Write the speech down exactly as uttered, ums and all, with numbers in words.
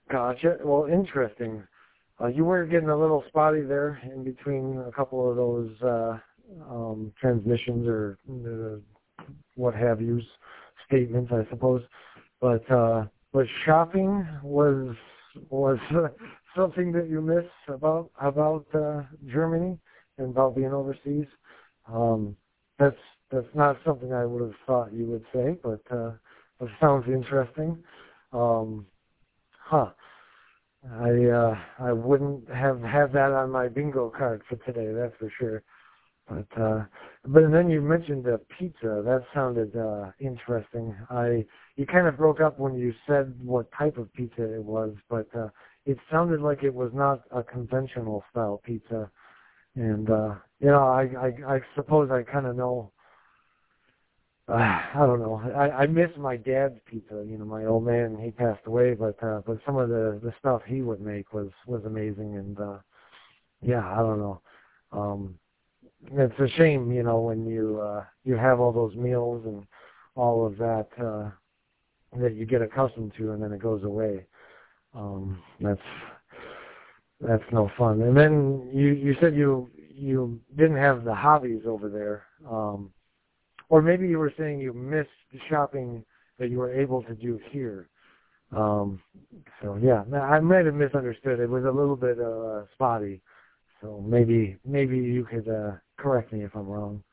Gotcha. Well, interesting. Uh, you were getting a little spotty there in between a couple of those uh, um, transmissions or uh, what have you statements, I suppose. But uh, but shopping was was uh, something that you miss about about uh, Germany and about being overseas. Um, that's that's not something I would have thought you would say, but uh, it sounds interesting. Um, huh. I uh, I wouldn't have had that on my bingo card for today, that's for sure. But uh, but then you mentioned the pizza. That sounded uh, interesting. I you kind of broke up when you said what type of pizza it was, but uh, it sounded like it was not a conventional style pizza. And uh, you know, I I, I suppose I kind of know. Uh, I don't know. I, I miss my dad's pizza. You know, my old man, he passed away, but uh, but some of the the stuff he would make was was amazing. And uh, yeah, I don't know. Um, it's a shame, you know, when you uh, you have all those meals and all of that uh, that you get accustomed to, and then it goes away. Um, that's that's no fun. And then you you said you you didn't have the hobbies over there. Um, Or maybe you were saying you missed the shopping that you were able to do here. Um, so yeah, I might have misunderstood. It was a little bit uh, spotty. So maybe maybe you could uh, correct me if I'm wrong.